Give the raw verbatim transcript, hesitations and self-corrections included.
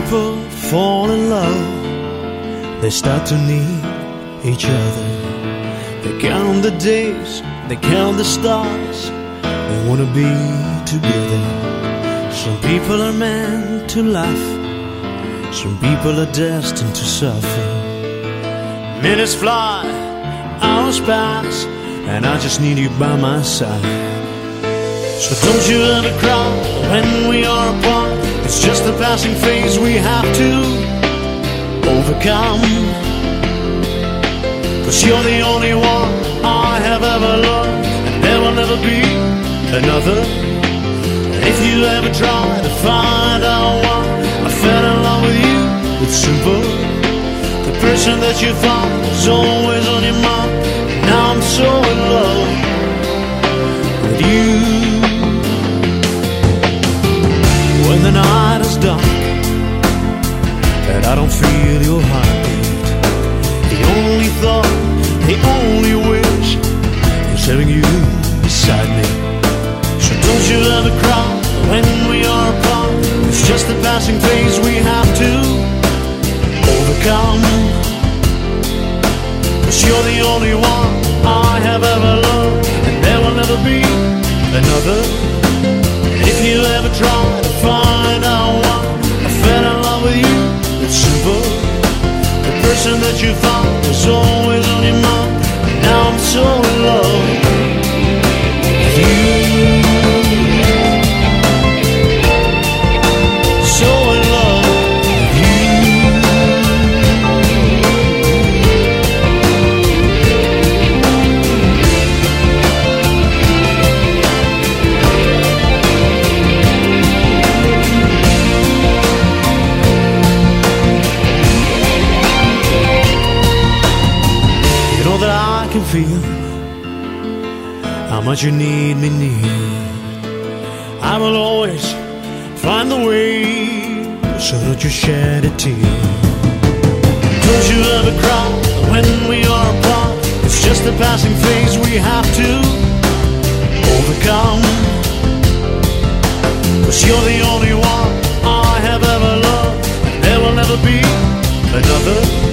people fall in love, they start to need each other. They count the days, they count the stars, they wanna be together. Some people are meant to laugh, some people are destined to suffer. Minutes fly, hours pass, and I just need you by my side. So don't you ever cry when we are apart. It's just a passing phase we have to overcome. Cause you're the only one I have ever loved, and there will never be another. If you ever try to find out why I fell in love with you, it's simple. The person that you found is always on your mind. Now I'm so in love with you. When the night is dark and I don't feel your heartbeat, the only thought, the only wish is having you beside me. So don't you ever cry when we are apart. It's just a passing phase we have to overcome. Cause you're the only one I have ever loved, and there will never be another. If you ever try to find out why I fell in love with you, it's simple. The person that you found is always on your mind. Now I'm so in love with you. So in love with you. I can feel how much you need me near. I will always find the way so that you shed a tear. Don't you ever cry when we are apart. It's just a passing phase we have to overcome. Cause you're the only one I have ever loved, and there will never be another.